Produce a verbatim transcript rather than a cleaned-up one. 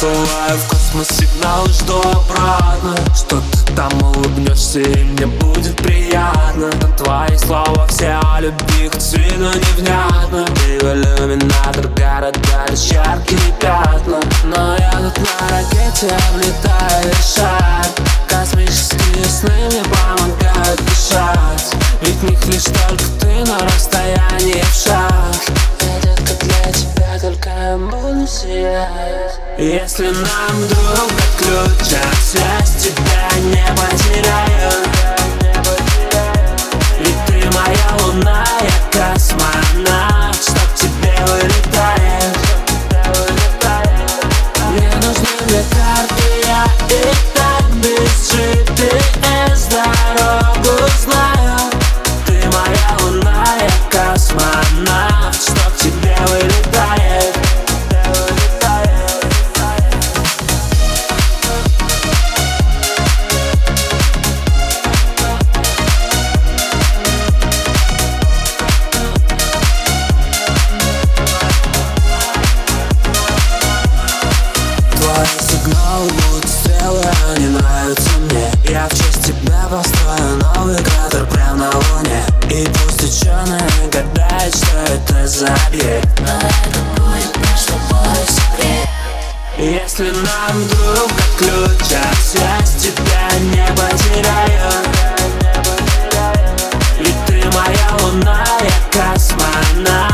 Посылаю в космос сигнал и жду обратно, что ты там улыбнешься и мне будет приятно. Но твои слова все о любви, хоть с виду невнятно. Ты в иллюминатор города, лишь яркие пятна. Но я тут на ракете облетаю шар. Космические сны мне помогают дышать, ведь в них лишь только ты на расстоянии в шаг. Я, детка, для тебя только я буду сиять. Если нам друг отключат связь, тебя не потеряю. Ведь ты моя луна, я космонавт, что к тебе вылетает. Мне нужны две карты, я и так без джи пи эс дорогу знаю. Ты моя луна, я космонавт, что к тебе вылетает. Твои сигналы будут стрелы, они нравятся мне. Я в честь тебя построю новый кратер прямо на луне. И пусть ученые гадают, что это за объект, но это будет наш с тобой секрет. Если нам вдруг отключат связь, тебя не потеряю. Ведь ты моя луна, я космонавт.